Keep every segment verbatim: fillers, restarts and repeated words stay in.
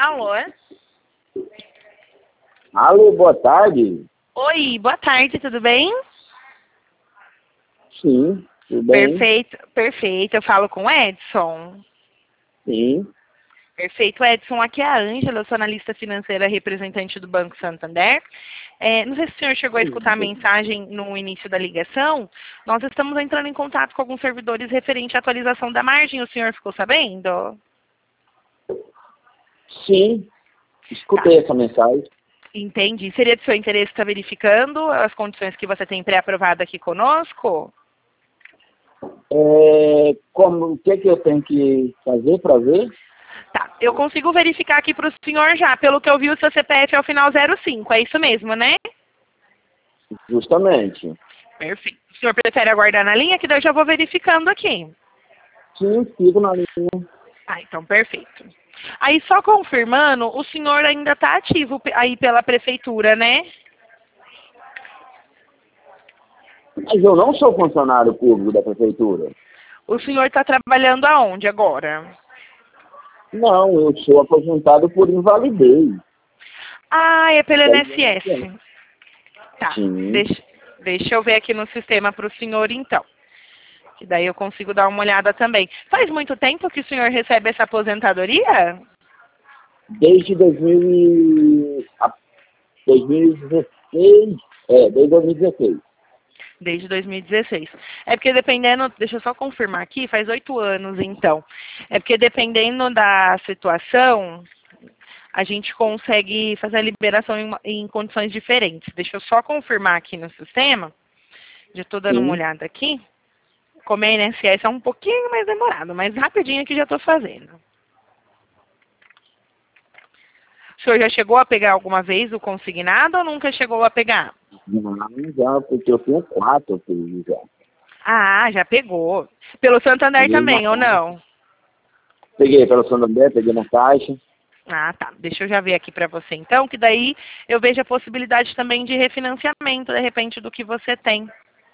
Alô? Alô, boa tarde. Oi, boa tarde, tudo bem? Sim, tudo bem? Perfeito, perfeito. Eu falo com o Edson. Sim. Perfeito, Edson. Aqui é a Ângela, eu sou analista financeira representante do Banco Santander. É, não sei se o senhor chegou a escutar a mensagem no início da ligação. Nós estamos entrando em contato com alguns servidores referente à atualização da margem. O senhor ficou sabendo? Sim, escutei Tá. essa mensagem. Entendi. Seria de seu interesse estar verificando as condições que você tem pré-aprovado aqui conosco? É, como, o que, que eu tenho que fazer para ver? Tá, eu consigo verificar aqui para o senhor já. Pelo que eu vi, o seu C P F é o final zero cinco, é isso mesmo, né? Justamente. Perfeito. O senhor prefere aguardar na linha? Que daí eu já vou verificando aqui. Sim, sigo na linha. Ah, então perfeito. Aí só confirmando, o senhor ainda está ativo pe- aí pela prefeitura, né? Mas eu não sou funcionário público da prefeitura. O senhor está trabalhando aonde agora? Não, eu sou aposentado por invalidez. Ah, é pelo Da I N S I N S S. S. Tá, Sim. deixa, deixa eu ver aqui no sistema para o senhor então. Que daí eu consigo dar uma olhada também. Faz muito tempo que o senhor recebe essa aposentadoria? Desde dois mil e... a- dois mil e dezesseis. É, desde dois mil e dezesseis. Desde dois mil e dezesseis. É porque dependendo, deixa eu só confirmar aqui, faz oito anos então. É porque dependendo da situação, a gente consegue fazer a liberação em, em condições diferentes. Deixa eu só confirmar aqui no sistema. Já estou dando uma Sim. olhada aqui. Como é I N S S é um pouquinho mais demorado, mas rapidinho aqui já estou fazendo. O senhor já chegou a pegar alguma vez o consignado ou nunca chegou a pegar? Não, já, porque eu tenho quatro filhos já. Ah, já pegou. Pelo Santander Peguei na também, ou caixa. não? Peguei pelo Santander, peguei na caixa. Ah, tá. Deixa eu já ver aqui para você então, que daí eu vejo a possibilidade também de refinanciamento, de repente, do que você tem.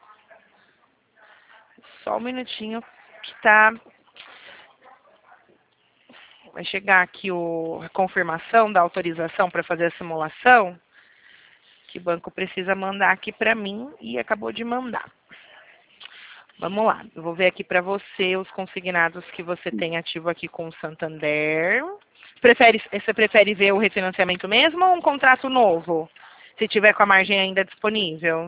Só um minutinho que tá... Vai chegar aqui o... a confirmação da autorização para fazer a simulação, que o banco precisa mandar aqui para mim e acabou de mandar. Vamos lá, eu vou ver aqui para você os consignados que você tem ativo aqui com o Santander. Prefere, você prefere ver o refinanciamento mesmo ou um contrato novo? Se tiver com a margem ainda disponível.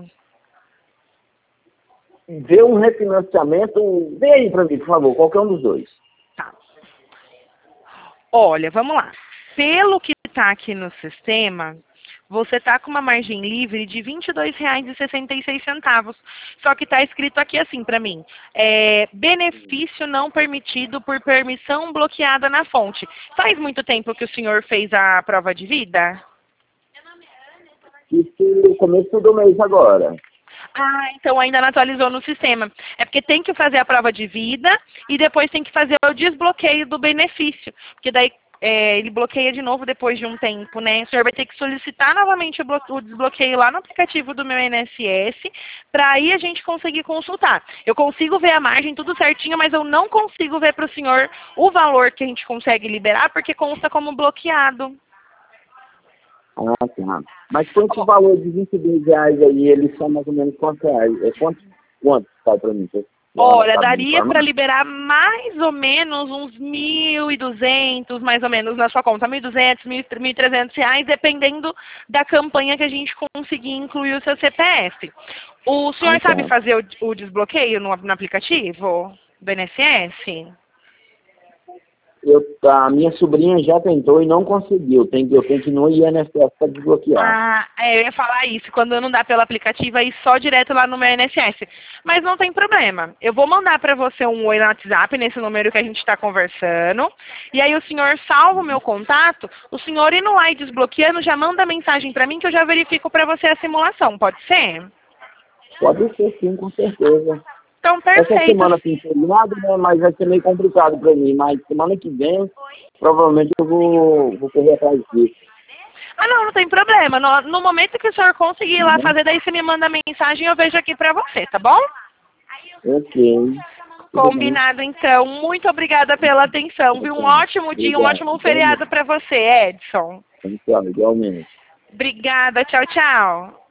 Vê um refinanciamento, vê aí pra mim, por favor, qualquer um dos dois. Tá. Olha, vamos lá. Pelo que está aqui no sistema, você está com uma margem livre de vinte e dois reais e sessenta e seis centavos. Só que está escrito aqui assim para mim. É, benefício não permitido por permissão bloqueada na fonte. Faz muito tempo que o senhor fez a prova de vida? Isso no começo do mês agora. Ah, então ainda não atualizou no sistema. É porque tem que fazer a prova de vida e depois tem que fazer o desbloqueio do benefício. Porque daí é, ele bloqueia de novo depois de um tempo, né? O senhor vai ter que solicitar novamente o, blo- o desbloqueio lá no aplicativo do meu I N S S, para aí a gente conseguir consultar. Eu consigo ver a margem tudo certinho, mas eu não consigo ver para o senhor o valor que a gente consegue liberar, porque consta como bloqueado. Ah, tá. Mas com esse valor de vinte e dois reais aí, eles são mais ou menos quantos reais? É quanto? Quanto sai pra mim? Você já Olha, sabe me daria para informar? liberar mais ou menos uns mil e duzentos, mais ou menos, na sua conta. Mil e duzentos, mil e trezentos reais, dependendo da campanha que a gente conseguir incluir o seu C P F. O Ah, senhor sabe tá. fazer o, o desbloqueio no, no aplicativo do I N S S? Eu, a minha sobrinha já tentou e não conseguiu. Tem, eu tenho que ir no I N S S para desbloquear. Ah, é, eu ia falar isso. Quando não dá pelo aplicativo, aí só direto lá no meu I N S S. Mas não tem problema. Eu vou mandar para você um oi no WhatsApp, nesse número que a gente está conversando. E aí o senhor salva o meu contato. O senhor indo lá e desbloqueando, já manda mensagem para mim que eu já verifico para você a simulação. Pode ser? Pode ser sim, com certeza. Então, Essa perfeito. semana tem feriado, né? Mas vai ser meio complicado para mim. Mas semana que vem, provavelmente eu vou, vou correr atrás disso. Ah, não, não tem problema. No, no momento que o senhor conseguir ir lá Né? fazer, daí você me manda mensagem e eu vejo aqui para você, tá bom? Ok. Combinado, então. Muito obrigada pela atenção, viu? Um ótimo dia, um ótimo feriado para você, Edson. Então, igualmente. Obrigada, tchau, tchau.